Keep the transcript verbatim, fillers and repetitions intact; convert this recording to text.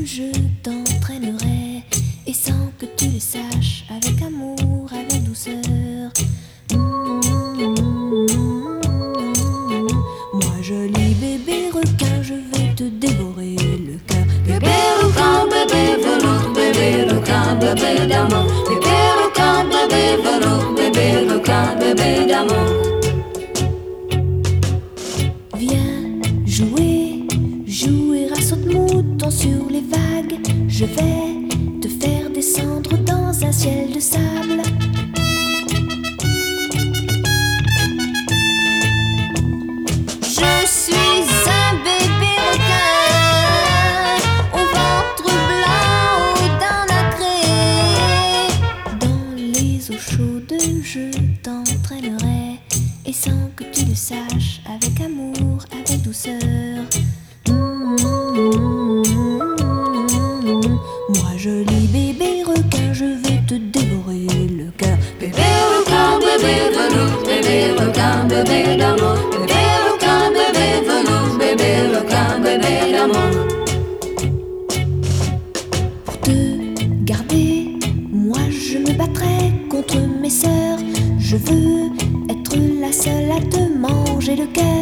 je t'entraînerai, et sans que tu le saches, avec amour, avec douceur. Moi joli bébé requin, je vais te dévorer le cœur. Bébé requin, bébé velours, bébé requin, bébé d'amour. Bébé requin, bébé velours, bébé requin, bébé d'amour. Viens jouer, jouer à saute-mouton sur les vagues. Je vais te faire descendre dans un ciel de sable. Je suis un bébé requin, au ventre blanc d'un nacré. Dans les eaux chaudes, je t'entraînerai, et sans que tu le saches, avec amour, avec douceur. Moi joli bébé requin, je vais te dévorer le cœur. Bébé requin, bébé velours, bébé requin, bébé d'amour. Bébé requin, bébé velours, bébé requin, bébé d'amour. Pour te garder, moi je me battrai contre mes sœurs. Je veux être la seule à te manger le cœur.